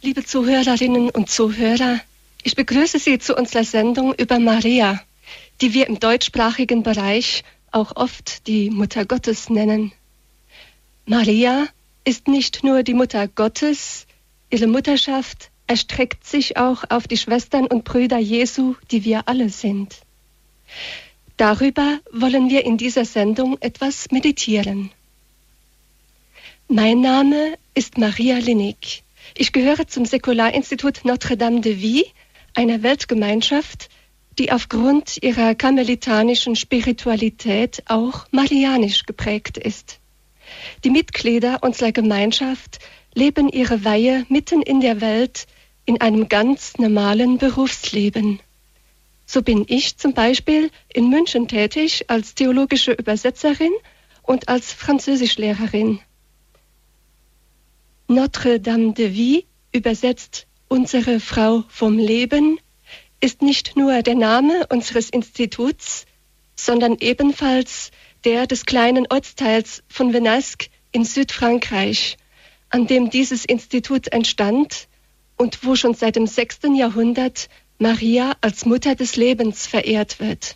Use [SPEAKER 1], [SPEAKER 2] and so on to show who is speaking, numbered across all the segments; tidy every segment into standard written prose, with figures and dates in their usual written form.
[SPEAKER 1] Liebe Zuhörerinnen und Zuhörer, ich begrüße Sie zu unserer Sendung über Maria, die wir im deutschsprachigen Bereich auch oft die Mutter Gottes nennen. Maria ist nicht nur die Mutter Gottes, ihre Mutterschaft erstreckt sich auch auf die Schwestern und Brüder Jesu, die wir alle sind. Darüber wollen wir in dieser Sendung etwas meditieren. Mein Name ist Maria Linnig. Ich gehöre zum Säkularinstitut Notre-Dame de Vie, einer Weltgemeinschaft, die aufgrund ihrer karmelitanischen Spiritualität auch marianisch geprägt ist. Die Mitglieder unserer Gemeinschaft leben ihre Weihe mitten in der Welt in einem ganz normalen Berufsleben. So bin ich zum Beispiel in München tätig als theologische Übersetzerin und als Französischlehrerin. Notre-Dame de Vie, übersetzt unsere Frau vom Leben, ist nicht nur der Name unseres Instituts, sondern ebenfalls der des kleinen Ortsteils von Venasque in Südfrankreich, an dem dieses Institut entstand und wo schon seit dem 6. Jahrhundert Maria als Mutter des Lebens verehrt wird.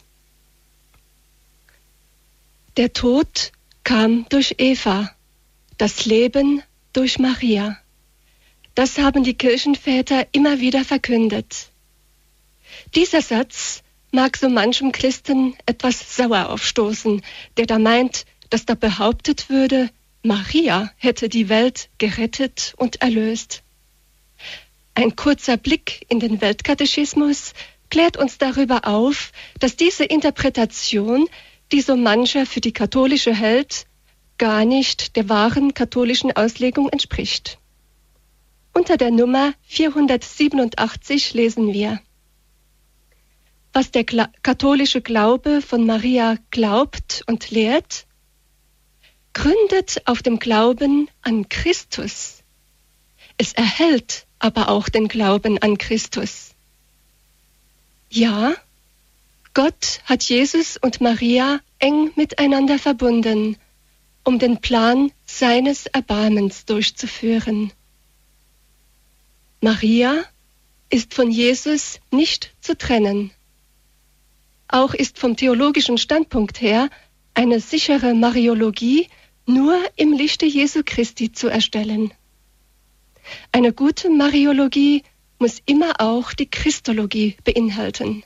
[SPEAKER 1] Der Tod kam durch Eva, das Leben durch Maria. Das haben die Kirchenväter immer wieder verkündet. Dieser Satz mag so manchem Christen etwas sauer aufstoßen, der da meint, dass da behauptet würde, Maria hätte die Welt gerettet und erlöst. Ein kurzer Blick in den Weltkatechismus klärt uns darüber auf, dass diese Interpretation, die so mancher für die katholische hält, gar nicht der wahren katholischen Auslegung entspricht. Unter der Nummer 487 lesen wir: Was der katholische Glaube von Maria glaubt und lehrt, gründet auf dem Glauben an Christus. Es erhält aber auch den Glauben an Christus. Ja, Gott hat Jesus und Maria eng miteinander verbunden, um den Plan seines Erbarmens durchzuführen. Maria ist von Jesus nicht zu trennen. Auch ist vom theologischen Standpunkt her eine sichere Mariologie nur im Lichte Jesu Christi zu erstellen. Eine gute Mariologie muss immer auch die Christologie beinhalten.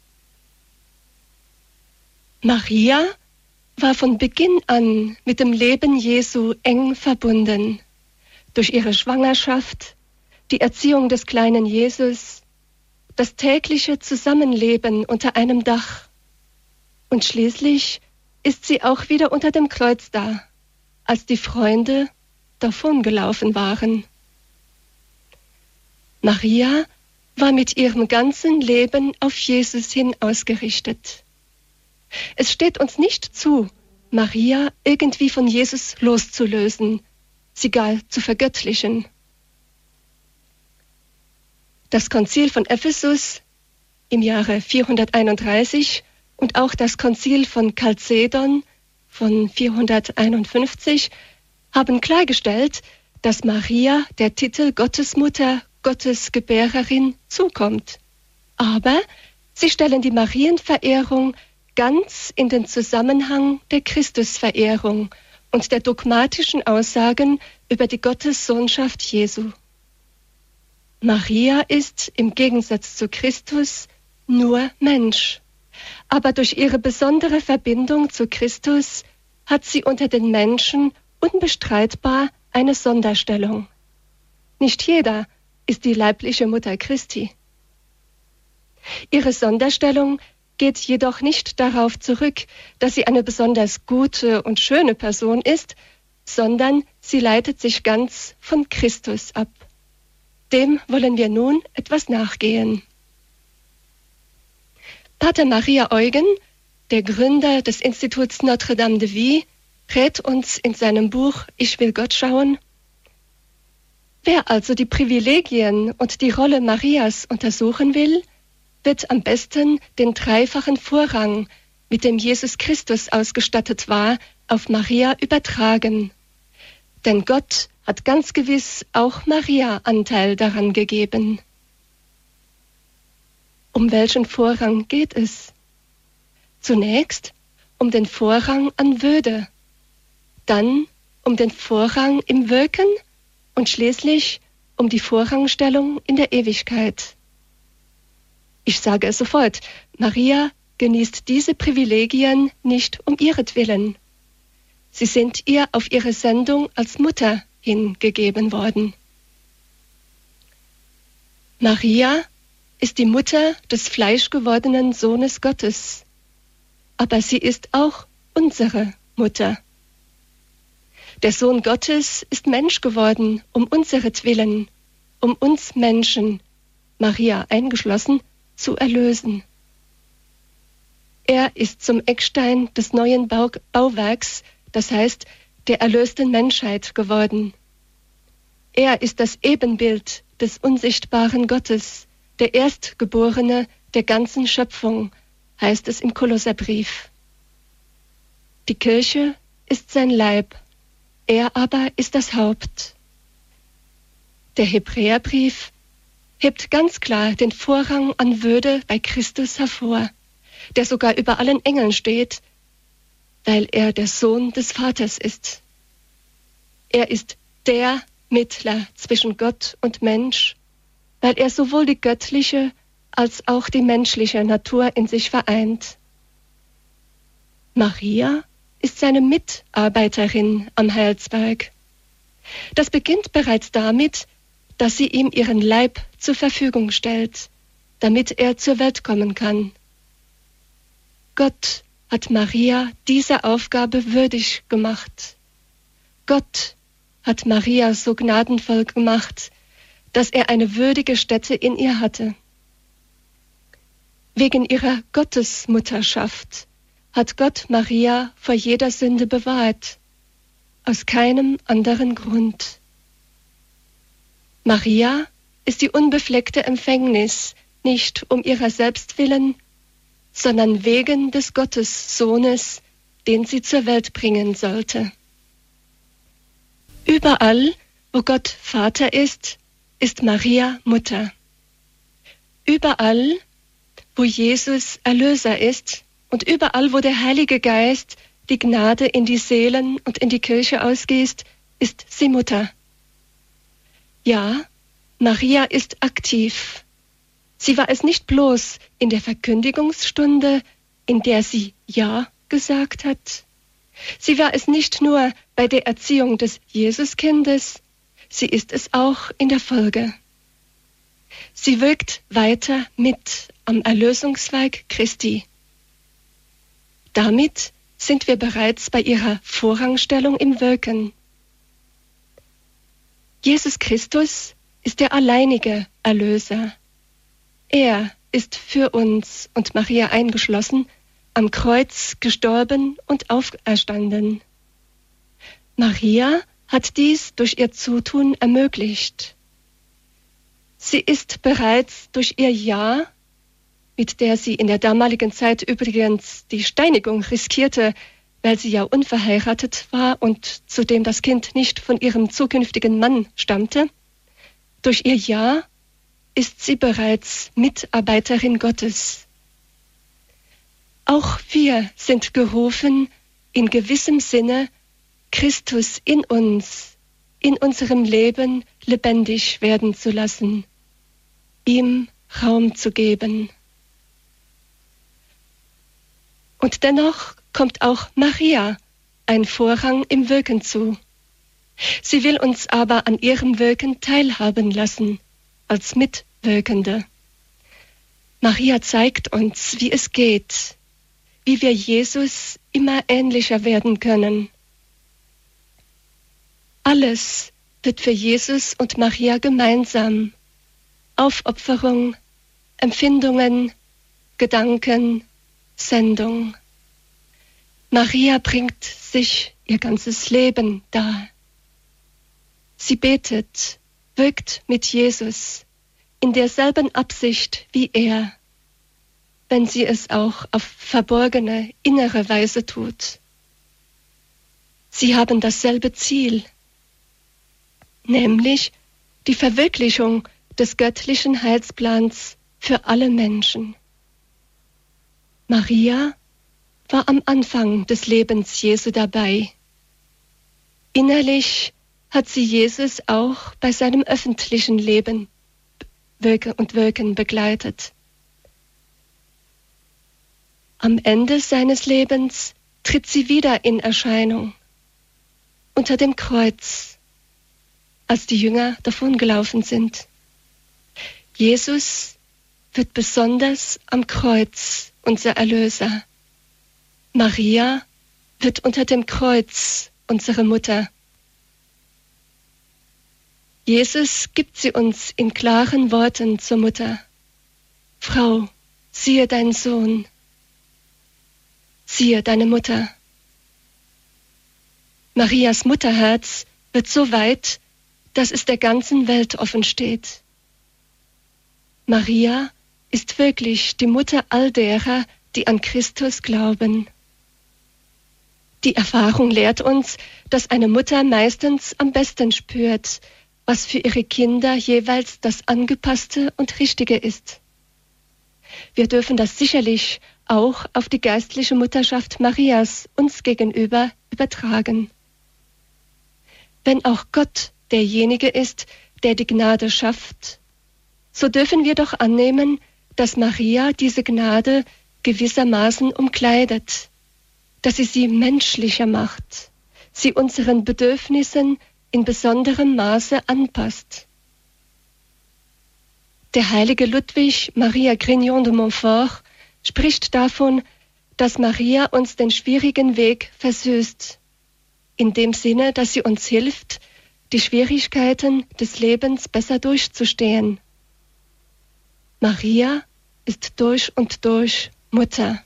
[SPEAKER 1] Maria war von Beginn an mit dem Leben Jesu eng verbunden. Durch ihre Schwangerschaft, die Erziehung des kleinen Jesus, das tägliche Zusammenleben unter einem Dach. Und schließlich ist sie auch wieder unter dem Kreuz da, als die Freunde davongelaufen waren. Maria war mit ihrem ganzen Leben auf Jesus hin ausgerichtet. Es steht uns nicht zu, Maria irgendwie von Jesus loszulösen, sie gar zu vergöttlichen. Das Konzil von Ephesus im Jahre 431 und auch das Konzil von Chalcedon von 451 haben klargestellt, dass Maria der Titel Gottesmutter, Gottesgebärerin zukommt. Aber sie stellen die Marienverehrung ganz in den Zusammenhang der Christusverehrung und der dogmatischen Aussagen über die Gottessohnschaft Jesu. Maria ist im Gegensatz zu Christus nur Mensch. Aber durch ihre besondere Verbindung zu Christus hat sie unter den Menschen unbestreitbar eine Sonderstellung. Nicht jeder ist die leibliche Mutter Christi. Ihre Sonderstellung geht jedoch nicht darauf zurück, dass sie eine besonders gute und schöne Person ist, sondern sie leitet sich ganz von Christus ab. Dem wollen wir nun etwas nachgehen. Pater Maria Eugen, der Gründer des Instituts Notre-Dame de Vie, rät uns in seinem Buch Ich will Gott schauen: Wer also die Privilegien und die Rolle Marias untersuchen will, wird am besten den dreifachen Vorrang, mit dem Jesus Christus ausgestattet war, auf Maria übertragen. Denn Gott hat ganz gewiss auch Maria Anteil daran gegeben. Um welchen Vorrang geht es? Zunächst um den Vorrang an Würde, dann um den Vorrang im Wirken und schließlich um die Vorrangstellung in der Ewigkeit. Ich sage es sofort, Maria genießt diese Privilegien nicht um ihretwillen. Sie sind ihr auf ihre Sendung als Mutter hingegeben worden. Maria ist die Mutter des fleischgewordenen Sohnes Gottes, aber sie ist auch unsere Mutter. Der Sohn Gottes ist Mensch geworden, um unseretwillen, um uns Menschen, Maria eingeschlossen, zu erlösen. Er ist zum Eckstein des neuen Bauwerks, das heißt der erlösten Menschheit geworden. Er ist das Ebenbild des unsichtbaren Gottes, der Erstgeborene der ganzen Schöpfung, heißt es im Kolosserbrief. Die Kirche ist sein Leib, er aber ist das Haupt. Der Hebräerbrief hebt ganz klar den Vorrang an Würde bei Christus hervor, der sogar über allen Engeln steht, weil er der Sohn des Vaters ist. Er ist der Mittler zwischen Gott und Mensch, weil er sowohl die göttliche als auch die menschliche Natur in sich vereint. Maria ist seine Mitarbeiterin am Heilswerk. Das beginnt bereits damit, dass sie ihm ihren Leib zur Verfügung stellt, damit er zur Welt kommen kann. Gott hat Maria diese Aufgabe würdig gemacht. Gott hat Maria so gnadenvoll gemacht, dass er eine würdige Stätte in ihr hatte. Wegen ihrer Gottesmutterschaft hat Gott Maria vor jeder Sünde bewahrt, aus keinem anderen Grund. Maria ist die unbefleckte Empfängnis, nicht um ihrer selbst willen, sondern wegen des Gottessohnes, den sie zur Welt bringen sollte. Überall, wo Gott Vater ist, ist Maria Mutter. Überall, wo Jesus Erlöser ist und überall, wo der Heilige Geist die Gnade in die Seelen und in die Kirche ausgießt, ist sie Mutter. Ja, Maria ist aktiv. Sie war es nicht bloß in der Verkündigungsstunde, in der sie Ja gesagt hat. Sie war es nicht nur bei der Erziehung des Jesuskindes, sie ist es auch in der Folge. Sie wirkt weiter mit am Erlösungswerk Christi. Damit sind wir bereits bei ihrer Vorrangstellung im Wirken. Jesus Christus ist der alleinige Erlöser. Er ist für uns und Maria eingeschlossen am Kreuz gestorben und auferstanden. Maria hat dies durch ihr Zutun ermöglicht. Sie ist bereits durch ihr Ja, mit der sie in der damaligen Zeit übrigens die Steinigung riskierte, weil sie ja unverheiratet war und zudem das Kind nicht von ihrem zukünftigen Mann stammte, durch ihr Ja ist sie bereits Mitarbeiterin Gottes. Auch wir sind gerufen, in gewissem Sinne Christus in uns, in unserem Leben lebendig werden zu lassen, ihm Raum zu geben. Und dennoch kommt auch Maria ein Vorrang im Wirken zu. Sie will uns aber an ihrem Wirken teilhaben lassen, als Mitwirkende. Maria zeigt uns, wie es geht, wie wir Jesus immer ähnlicher werden können. Alles wird für Jesus und Maria gemeinsam. Aufopferung, Empfindungen, Gedanken, Sendung. Maria bringt sich ihr ganzes Leben dar. Sie betet, wirkt mit Jesus in derselben Absicht wie er, wenn sie es auch auf verborgene, innere Weise tut. Sie haben dasselbe Ziel. nämlich die Verwirklichung des göttlichen Heilsplans für alle Menschen. Maria war am Anfang des Lebens Jesu dabei. Innerlich hat sie Jesus auch bei seinem öffentlichen Leben und Wirken begleitet. Am Ende seines Lebens tritt sie wieder in Erscheinung, unter dem Kreuz, als die Jünger davongelaufen sind. Jesus wird besonders am Kreuz unser Erlöser. Maria wird unter dem Kreuz unsere Mutter. Jesus gibt sie uns in klaren Worten zur Mutter. Frau, siehe deinen Sohn. Siehe deine Mutter. Marias Mutterherz wird so weit, dass es der ganzen Welt offen steht. Maria ist wirklich die Mutter all derer, die an Christus glauben. Die Erfahrung lehrt uns, dass eine Mutter meistens am besten spürt, was für ihre Kinder jeweils das Angepasste und Richtige ist. Wir dürfen das sicherlich auch auf die geistliche Mutterschaft Marias uns gegenüber übertragen. Wenn auch Gott derjenige ist, der die Gnade schafft, so dürfen wir doch annehmen, dass Maria diese Gnade gewissermaßen umkleidet, dass sie menschlicher macht, sie unseren Bedürfnissen in besonderem Maße anpasst. Der heilige Ludwig Maria Grignon de Montfort spricht davon, dass Maria uns den schwierigen Weg versüßt, in dem Sinne, dass sie uns hilft, die Schwierigkeiten des Lebens besser durchzustehen. Maria ist durch und durch Mutter.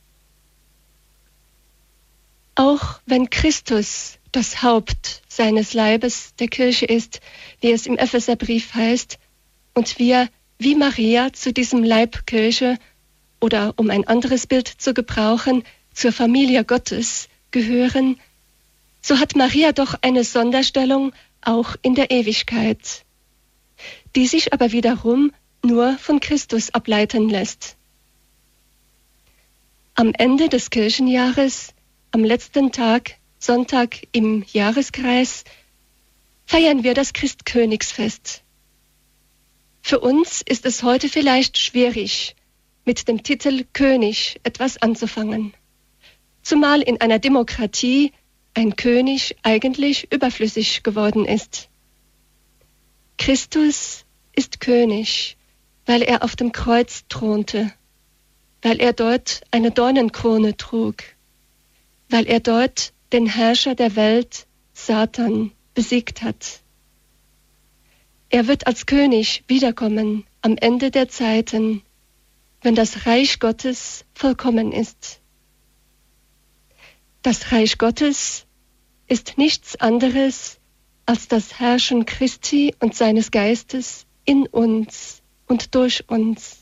[SPEAKER 1] Auch wenn Christus das Haupt seines Leibes der Kirche ist, wie es im Epheserbrief heißt, und wir wie Maria zu diesem Leib Kirche oder um ein anderes Bild zu gebrauchen, zur Familie Gottes gehören, so hat Maria doch eine Sonderstellung auch in der Ewigkeit, die sich aber wiederum nur von Christus ableiten lässt. Am Ende des Kirchenjahres, am letzten Tag, Sonntag im Jahreskreis, feiern wir das Christkönigsfest. Für uns ist es heute vielleicht schwierig, mit dem Titel König etwas anzufangen, zumal in einer Demokratie ein König eigentlich überflüssig geworden ist. Christus ist König, weil er auf dem Kreuz thronte, weil er dort eine Dornenkrone trug, weil er dort den Herrscher der Welt, Satan, besiegt hat. Er wird als König wiederkommen am Ende der Zeiten, wenn das Reich Gottes vollkommen ist. Das Reich Gottes ist nichts anderes als das Herrschen Christi und seines Geistes in uns und durch uns.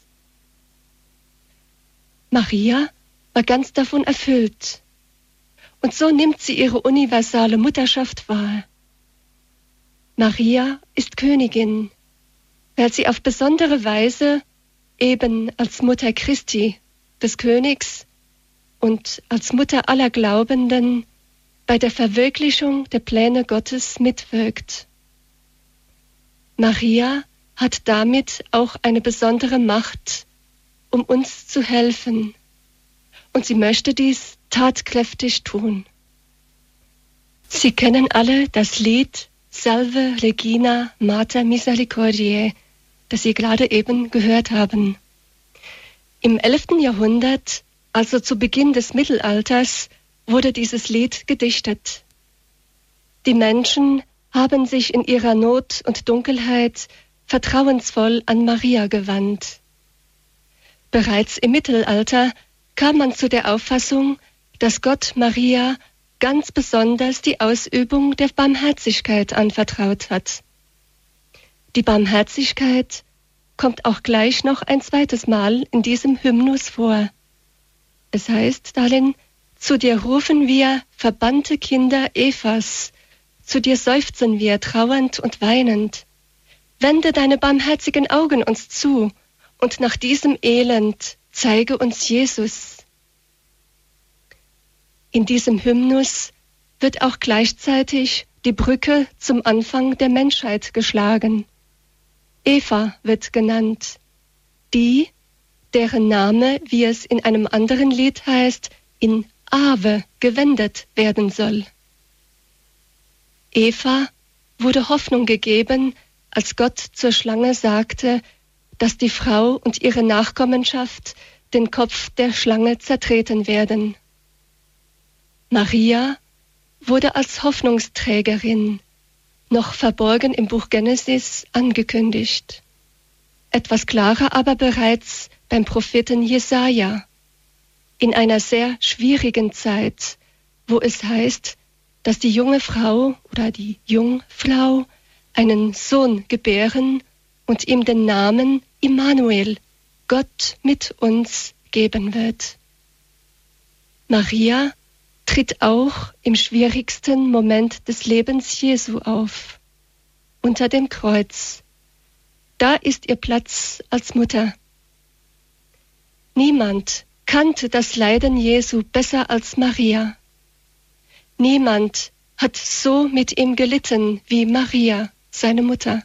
[SPEAKER 1] Maria war ganz davon erfüllt, und so nimmt sie ihre universale Mutterschaft wahr. Maria ist Königin, weil sie auf besondere Weise eben als Mutter Christi, des Königs, und als Mutter aller Glaubenden bei der Verwirklichung der Pläne Gottes mitwirkt. Maria hat damit auch eine besondere Macht, um uns zu helfen, und sie möchte dies tatkräftig tun. Sie kennen alle das Lied Salve Regina Mater Misericordiae, das Sie gerade eben gehört haben. Im 11. Jahrhundert, also zu Beginn des Mittelalters, wurde dieses Lied gedichtet. Die Menschen haben sich in ihrer Not und Dunkelheit vertrauensvoll an Maria gewandt. Bereits im Mittelalter kam man zu der Auffassung, dass Gott Maria ganz besonders die Ausübung der Barmherzigkeit anvertraut hat. Die Barmherzigkeit kommt auch gleich noch ein zweites Mal in diesem Hymnus vor. Es heißt darin: Zu dir rufen wir, verbannte Kinder Evas, zu dir seufzen wir, trauernd und weinend. Wende deine barmherzigen Augen uns zu, und nach diesem Elend zeige uns Jesus. In diesem Hymnus wird auch gleichzeitig die Brücke zum Anfang der Menschheit geschlagen. Eva wird genannt, die, deren Name, wie es in einem anderen Lied heißt, in Ave gewendet werden soll. Eva wurde Hoffnung gegeben, als Gott zur Schlange sagte, dass die Frau und ihre Nachkommenschaft den Kopf der Schlange zertreten werden. Maria wurde als Hoffnungsträgerin, noch verborgen im Buch Genesis, angekündigt. Etwas klarer aber bereits beim Propheten Jesaja, in einer sehr schwierigen Zeit, wo es heißt, dass die junge Frau oder die Jungfrau einen Sohn gebären und ihm den Namen Immanuel, Gott mit uns, geben wird. Maria tritt auch im schwierigsten Moment des Lebens Jesu auf, unter dem Kreuz. Da ist ihr Platz als Mutter. Niemand kannte das Leiden Jesu besser als Maria. Niemand hat so mit ihm gelitten wie Maria, seine Mutter.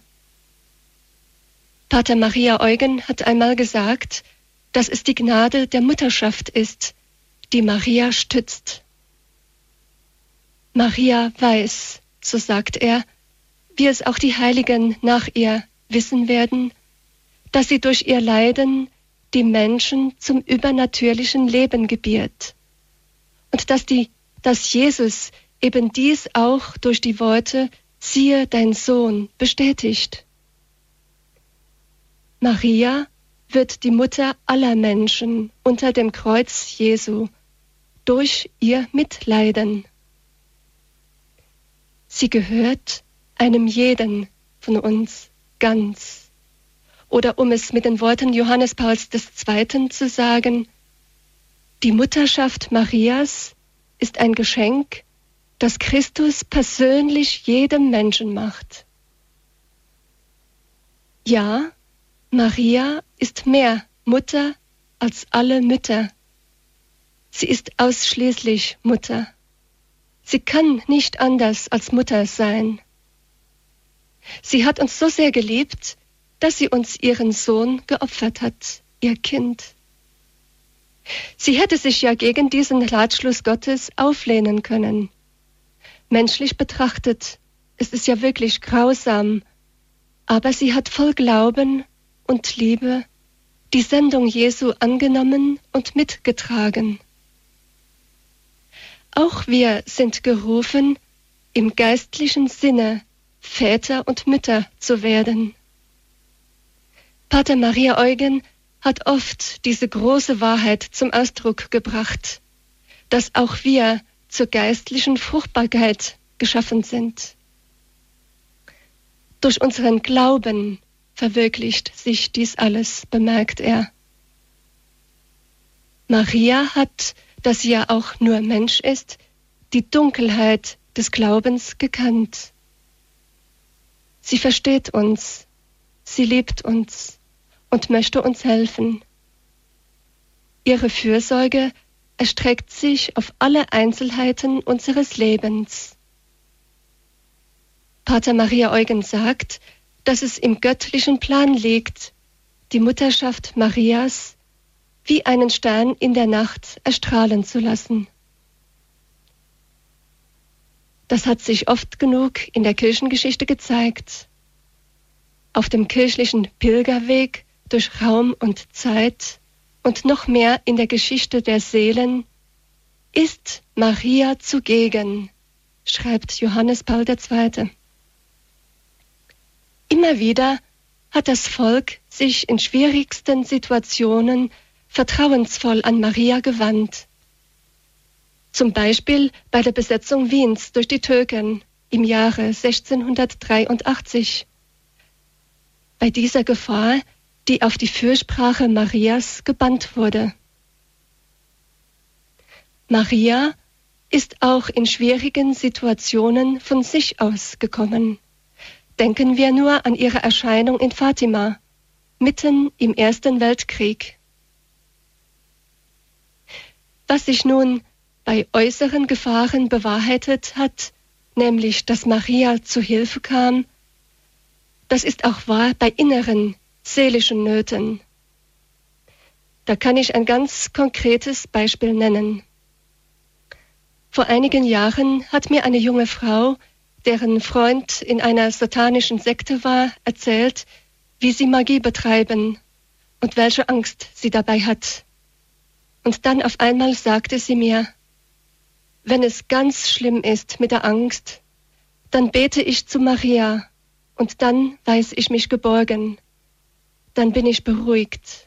[SPEAKER 1] Pater Maria Eugen hat einmal gesagt, dass es die Gnade der Mutterschaft ist, die Maria stützt. Maria weiß, so sagt er, wie es auch die Heiligen nach ihr wissen werden, dass sie durch ihr Leiden die Menschen zum übernatürlichen Leben gebiert und dass Jesus eben dies auch durch die Worte „Siehe dein Sohn" bestätigt. Maria wird die Mutter aller Menschen unter dem Kreuz Jesu durch ihr Mitleiden. Sie gehört einem jeden von uns ganz. Oder um es mit den Worten Johannes Pauls II. Zu sagen, die Mutterschaft Marias ist ein Geschenk, das Christus persönlich jedem Menschen macht. Ja, Maria ist mehr Mutter als alle Mütter. Sie ist ausschließlich Mutter. Sie kann nicht anders als Mutter sein. Sie hat uns so sehr geliebt, dass sie uns ihren Sohn geopfert hat, ihr Kind. Sie hätte sich ja gegen diesen Ratschluss Gottes auflehnen können. Menschlich betrachtet, es ist ja wirklich grausam, aber sie hat voll Glauben und Liebe die Sendung Jesu angenommen und mitgetragen. Auch wir sind gerufen, im geistlichen Sinne Väter und Mütter zu werden. Pater Maria Eugen hat oft diese große Wahrheit zum Ausdruck gebracht, dass auch wir zur geistlichen Fruchtbarkeit geschaffen sind. Durch unseren Glauben verwirklicht sich dies alles, bemerkt er. Maria hat, da sie ja auch nur Mensch ist, die Dunkelheit des Glaubens gekannt. Sie versteht uns, sie liebt uns und möchte uns helfen. Ihre Fürsorge erstreckt sich auf alle Einzelheiten unseres Lebens. Pater Maria Eugen sagt, dass es im göttlichen Plan liegt, die Mutterschaft Marias wie einen Stern in der Nacht erstrahlen zu lassen. Das hat sich oft genug in der Kirchengeschichte gezeigt. Auf dem kirchlichen Pilgerweg durch Raum und Zeit und noch mehr in der Geschichte der Seelen ist Maria zugegen, schreibt Johannes Paul II. Immer wieder hat das Volk sich in schwierigsten Situationen vertrauensvoll an Maria gewandt. Zum Beispiel bei der Besetzung Wiens durch die Türken im Jahre 1683. Bei dieser Gefahr, die auf die Fürsprache Marias gebannt wurde. Maria ist auch in schwierigen Situationen von sich aus gekommen. Denken wir nur an ihre Erscheinung in Fatima, mitten im Ersten Weltkrieg. Was sich nun bei äußeren Gefahren bewahrheitet hat, nämlich dass Maria zu Hilfe kam, das ist auch wahr bei inneren, seelischen Nöten. Da kann ich ein ganz konkretes Beispiel nennen. Vor einigen Jahren hat mir eine junge Frau, deren Freund in einer satanischen Sekte war, erzählt, wie sie Magie betreiben und welche Angst sie dabei hat. Und dann auf einmal sagte sie mir, wenn es ganz schlimm ist mit der Angst, dann bete ich zu Maria und dann weiß ich mich geborgen. Dann bin ich beruhigt.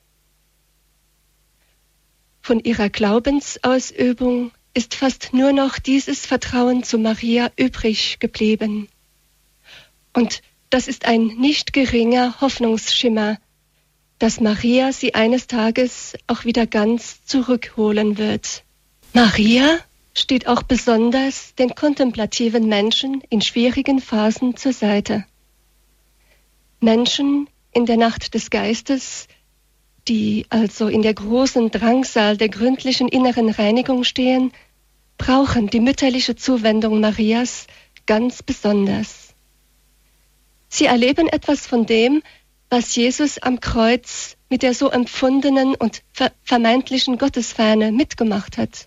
[SPEAKER 1] Von ihrer Glaubensausübung ist fast nur noch dieses Vertrauen zu Maria übrig geblieben. Und das ist ein nicht geringer Hoffnungsschimmer, dass Maria sie eines Tages auch wieder ganz zurückholen wird. Maria steht auch besonders den kontemplativen Menschen in schwierigen Phasen zur Seite. Menschen in der Nacht des Geistes, die also in der großen Drangsal der gründlichen inneren Reinigung stehen, brauchen die mütterliche Zuwendung Marias ganz besonders. Sie erleben etwas von dem, was Jesus am Kreuz mit der so empfundenen und vermeintlichen Gottesferne mitgemacht hat.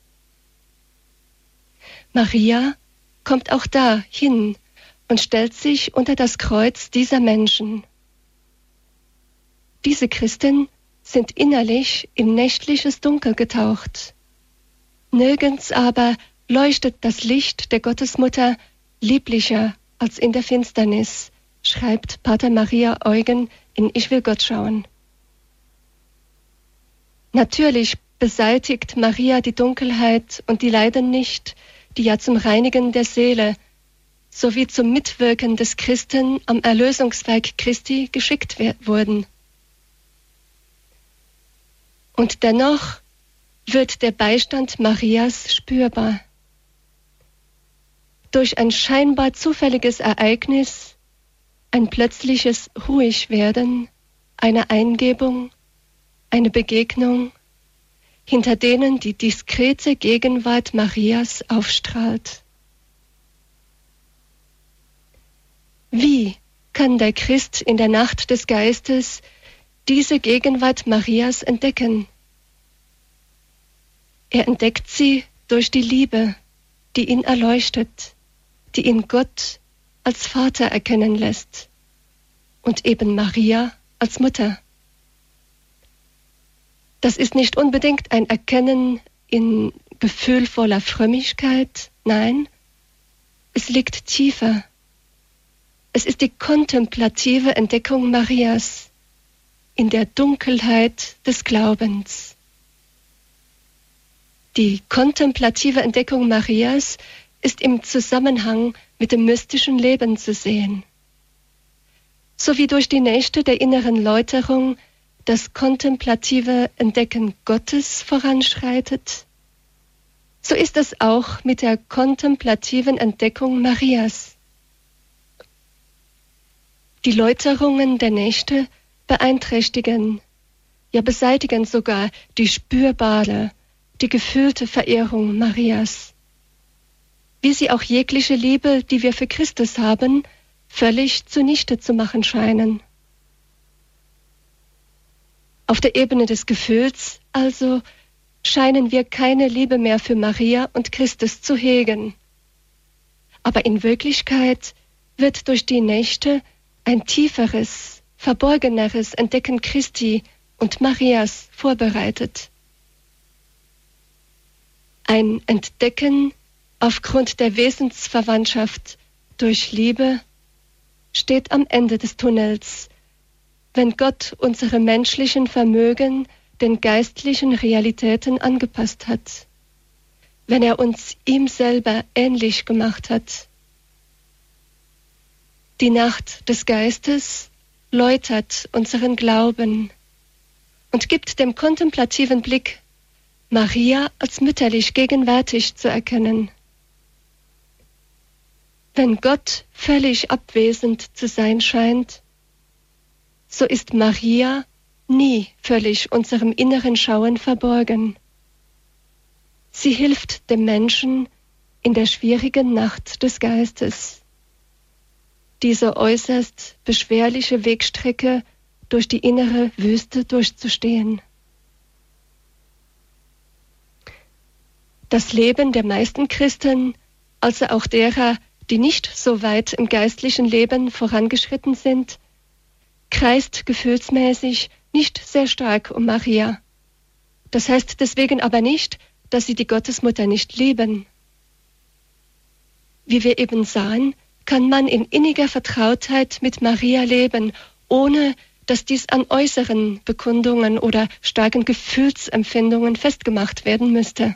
[SPEAKER 1] Maria kommt auch da hin und stellt sich unter das Kreuz dieser Menschen. Diese Christen sind innerlich in nächtliches Dunkel getaucht. Nirgends aber leuchtet das Licht der Gottesmutter lieblicher als in der Finsternis, schreibt Pater Maria Eugen in Ich will Gott schauen. Natürlich beseitigt Maria die Dunkelheit und die Leiden nicht, die ja zum Reinigen der Seele sowie zum Mitwirken des Christen am Erlösungswerk Christi geschickt wurden. Und dennoch wird der Beistand Marias spürbar. Durch ein scheinbar zufälliges Ereignis, ein plötzliches Ruhigwerden, eine Eingebung, eine Begegnung, hinter denen die diskrete Gegenwart Marias aufstrahlt. Wie kann der Christ in der Nacht des Geistes diese Gegenwart Marias entdecken? Er entdeckt sie durch die Liebe, die ihn erleuchtet, die ihn Gott als Vater erkennen lässt und eben Maria als Mutter. Das ist nicht unbedingt ein Erkennen in gefühlvoller Frömmigkeit, nein, es liegt tiefer. Es ist die kontemplative Entdeckung Marias in der Dunkelheit des Glaubens. Die kontemplative Entdeckung Marias ist im Zusammenhang mit dem mystischen Leben zu sehen. So wie durch die Nächte der inneren Läuterung das kontemplative Entdecken Gottes voranschreitet, so ist es auch mit der kontemplativen Entdeckung Marias. Die Läuterungen der Nächte beeinträchtigen, ja beseitigen sogar die spürbare, die gefühlte Verehrung Marias, wie sie auch jegliche Liebe, die wir für Christus haben, völlig zunichte zu machen scheinen. Auf der Ebene des Gefühls also scheinen wir keine Liebe mehr für Maria und Christus zu hegen. Aber in Wirklichkeit wird durch die Nächte ein tieferes, verborgeneres Entdecken Christi und Marias vorbereitet. Ein Entdecken aufgrund der Wesensverwandtschaft durch Liebe steht am Ende des Tunnels, wenn Gott unsere menschlichen Vermögen den geistlichen Realitäten angepasst hat, wenn er uns ihm selber ähnlich gemacht hat. Die Nacht des Geistes läutert unseren Glauben und gibt dem kontemplativen Blick Maria als mütterlich gegenwärtig zu erkennen. Wenn Gott völlig abwesend zu sein scheint, so ist Maria nie völlig unserem inneren Schauen verborgen. Sie hilft dem Menschen in der schwierigen Nacht des Geistes, diese äußerst beschwerliche Wegstrecke durch die innere Wüste durchzustehen. Das Leben der meisten Christen, also auch derer, die nicht so weit im geistlichen Leben vorangeschritten sind, kreist gefühlsmäßig nicht sehr stark um Maria. Das heißt deswegen aber nicht, dass sie die Gottesmutter nicht lieben. Wie wir eben sahen, kann man in inniger Vertrautheit mit Maria leben, ohne dass dies an äußeren Bekundungen oder starken Gefühlsempfindungen festgemacht werden müsste.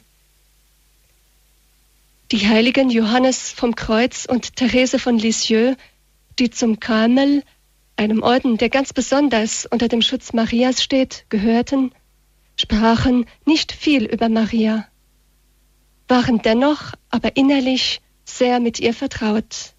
[SPEAKER 1] Die heiligen Johannes vom Kreuz und Therese von Lisieux, die zum Karmel, einem Orden, der ganz besonders unter dem Schutz Marias steht, gehörten, sprachen nicht viel über Maria, waren dennoch aber innerlich sehr mit ihr vertraut.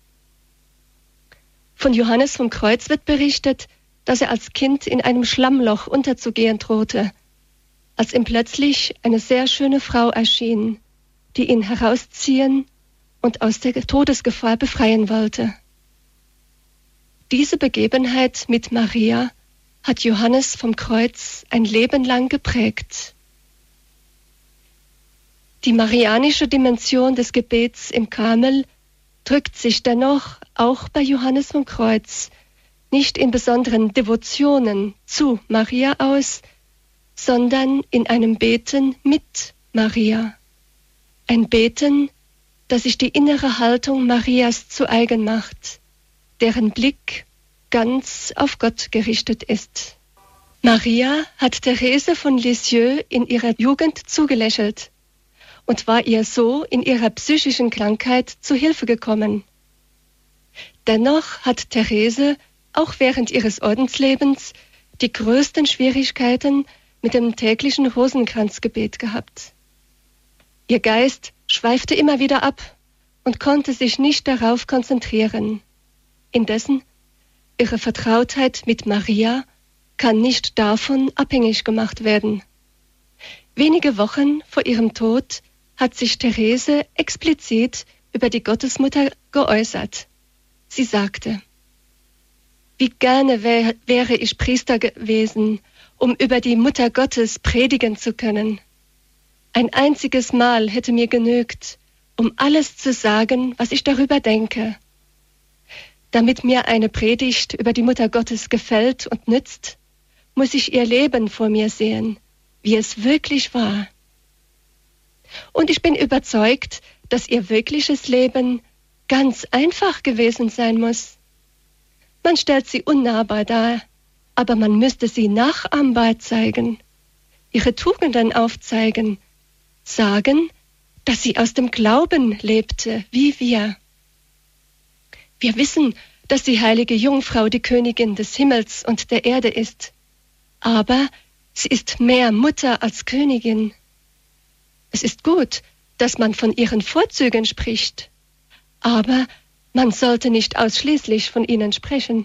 [SPEAKER 1] Von Johannes vom Kreuz wird berichtet, dass er als Kind in einem Schlammloch unterzugehen drohte, als ihm plötzlich eine sehr schöne Frau erschien, die ihn herausziehen und aus der Todesgefahr befreien wollte. Diese Begebenheit mit Maria hat Johannes vom Kreuz ein Leben lang geprägt. Die marianische Dimension des Gebets im Karmel drückt sich dennoch auch bei Johannes vom Kreuz nicht in besonderen Devotionen zu Maria aus, sondern in einem Beten mit Maria. Ein Beten, das sich die innere Haltung Marias zu eigen macht, deren Blick ganz auf Gott gerichtet ist. Maria hat Therese von Lisieux in ihrer Jugend zugelächelt und war ihr so in ihrer psychischen Krankheit zu Hilfe gekommen. Dennoch hat Therese auch während ihres Ordenslebens die größten Schwierigkeiten mit dem täglichen Rosenkranzgebet gehabt. Ihr Geist schweifte immer wieder ab und konnte sich nicht darauf konzentrieren. Indessen, ihre Vertrautheit mit Maria kann nicht davon abhängig gemacht werden. Wenige Wochen vor ihrem Tod hat sich Therese explizit über die Gottesmutter geäußert. Sie sagte: Wie gerne wäre ich Priester gewesen, um über die Mutter Gottes predigen zu können. Ein einziges Mal hätte mir genügt, um alles zu sagen, was ich darüber denke. Damit mir eine Predigt über die Mutter Gottes gefällt und nützt, muss ich ihr Leben vor mir sehen, wie es wirklich war. Und ich bin überzeugt, dass ihr wirkliches Leben ganz einfach gewesen sein muss. Man stellt sie unnahbar dar, aber man müsste sie nachahmbar zeigen, ihre Tugenden aufzeigen, sagen, dass sie aus dem Glauben lebte, wie wir. Wir wissen, dass die heilige Jungfrau die Königin des Himmels und der Erde ist, aber sie ist mehr Mutter als Königin. Es ist gut, dass man von ihren Vorzügen spricht, aber man sollte nicht ausschließlich von ihnen sprechen.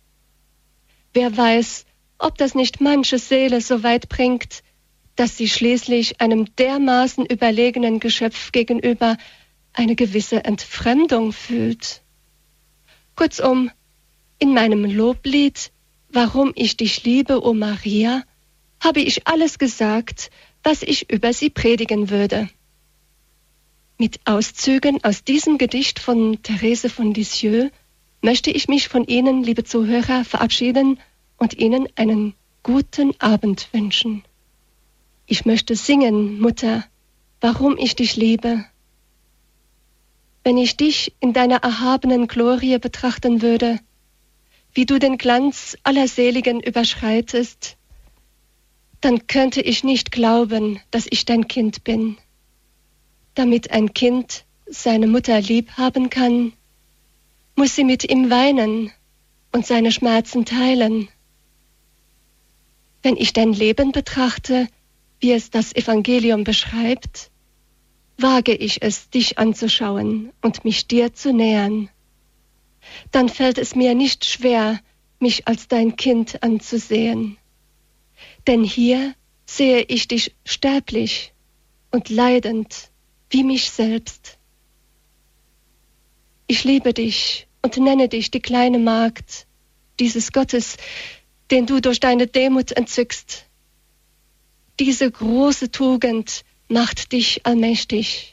[SPEAKER 1] Wer weiß, ob das nicht manche Seele so weit bringt, dass sie schließlich einem dermaßen überlegenen Geschöpf gegenüber eine gewisse Entfremdung fühlt. Kurzum, in meinem Loblied »Warum ich dich liebe, o Maria«, habe ich alles gesagt, was ich über sie predigen würde. Mit Auszügen aus diesem Gedicht von Therese von Lisieux möchte ich mich von Ihnen, liebe Zuhörer, verabschieden und Ihnen einen guten Abend wünschen. Ich möchte singen, Mutter, warum ich dich liebe. Wenn ich dich in deiner erhabenen Glorie betrachten würde, wie du den Glanz aller Seligen überschreitest, dann könnte ich nicht glauben, dass ich dein Kind bin. Damit ein Kind seine Mutter lieb haben kann, muss sie mit ihm weinen und seine Schmerzen teilen. Wenn ich dein Leben betrachte, wie es das Evangelium beschreibt, wage ich es, dich anzuschauen und mich dir zu nähern. Dann fällt es mir nicht schwer, mich als dein Kind anzusehen. Denn hier sehe ich dich sterblich und leidend wie mich selbst. Ich liebe dich und nenne dich die kleine Magd dieses Gottes, den du durch deine Demut entzückst. Diese große Tugend macht dich allmächtig.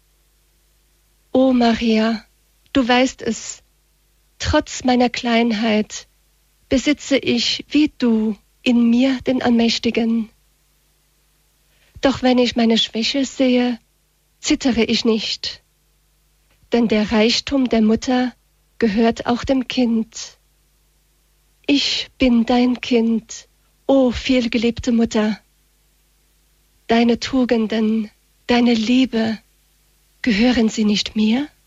[SPEAKER 1] O Maria, du weißt es, trotz meiner Kleinheit besitze ich wie du in mir den Allmächtigen. Doch wenn ich meine Schwäche sehe, zittere ich nicht, denn der Reichtum der Mutter gehört auch dem Kind. Ich bin dein Kind, o vielgeliebte Mutter. Deine Tugenden, deine Liebe, gehören sie nicht mir?